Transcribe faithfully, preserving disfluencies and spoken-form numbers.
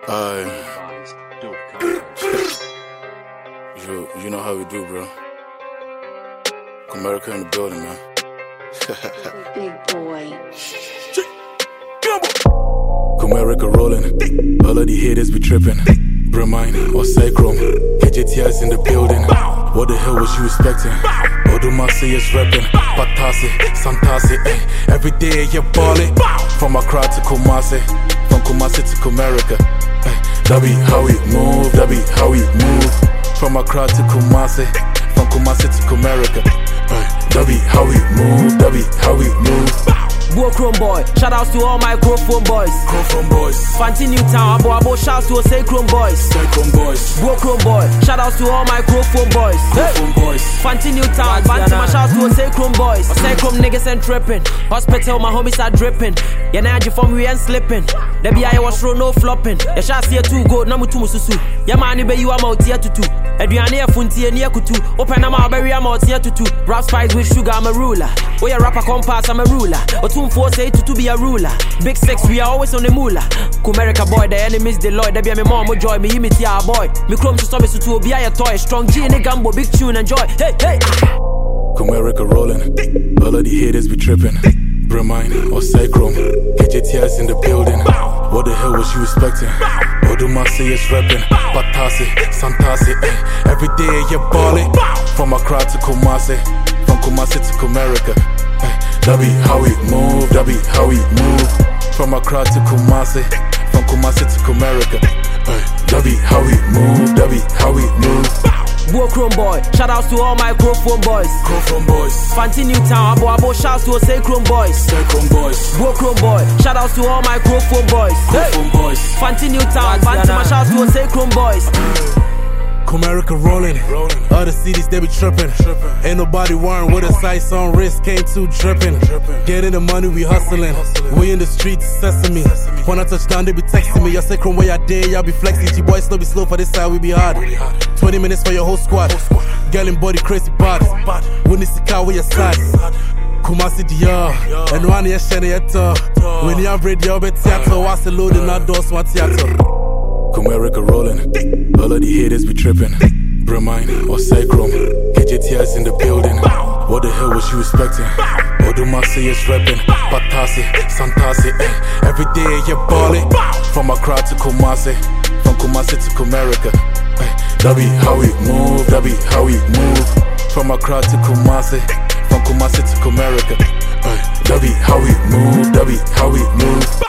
Uh, you, you know how we do, bro. America in the building, man. Big boy. America rolling. All of the haters be tripping. Bromine or Cychrome. K J T S in the building. What the hell was you expecting? Odumasi is repping. Patasi, Santasi, eh. Every day you're balling. From Accra to Kumasi. From Kumasi to Comerica. That be how we move, that be how we move. From Accra to Kumasi. From Kumasi to Comerica. That be how we move, that be how we move. Chrome boy, shout outs to all my Chrome boys. Chrome boys. Fanti Newtown, abo abo shouts to say Chrome boys. Chrome boys. Chrome boy, shout outs to all my Chrome boys. Chrome boys. Fanti Newtown, Fanti my shouts to say Chrome boys. Say Chrome niggas ain't tripping. Hospital, my homies are dripping. Ya na you from we ain't slipping. The B I was throw no flopping. Ya shall see two gold, namu tu mususu. Ya mani be you am out here to two. Eduane afunti eni akutu. Open na ma berry am out here to two. Rap spice with sugar, I'm a ruler. Oh ya rapper compass, I'm a ruler. Otum four say to to be a ruler. Big six, we are always on the moolah. Kumerica boy, the enemies the Lord. They be a me mom joy, me imit ya boy. Me chrome to stop me to be a toy. Strong G in the gambo, big tune and joy. Hey, hey. Kumerica rolling. All of the haters be tripping. Bromine or Cychrome. K J T S in the building. What the hell was you expecting? Odumasi is repping. Patasi, Santasi, eh. Every day you're balling. From Accra to Kumasi. From Kumasi to Comerica. That be how we move, that be how we move. From Accra to Kumasi. From Kumasi to Comerica. That be how we move, that be how we move. Chrome boy, shout outs to all my Chrome boys. Chrome boys. Fanti Newtown, abo abo shouts to say Chrome boys. Chrome boys. Chrome boy, shout outs to all my Chrome boys. Chrome boys. Fanti Newtown, Fanti my shouts to say Chrome boys. Comerica rolling. rolling. Other cities they be tripping. tripping. Ain't nobody worrying with a sights on wrist. Came too dripping. dripping. Getting the money, we hustling. hustling. We in the streets, sesame. sesame. When I touch down, they be texting me. Y'all say Chrome where y'all day, y'all be flexing. G boys still be slow for this side, we be hard. Really hard. twenty minutes for your whole squad. Whole squad. Girl in body crazy body. When it's the car where your side. Kumasi Dior. And one year shady at all. When you're ready, you'll be theater. What's the load in that door, smart theater. Kumerica rolling. All of the haters be tripping. Bromine or Cychrome. K J T S in the building. What the hell was you expecting? Odumasi is repping. Patasi, Santasi, eh. Every day you're balling. From Accra to Kumasi. From Kumasi to Comerica. That be how we move, that be how we move. From Accra to Kumasi. From Kumasi to Comerica. That be how we move, that be how we move.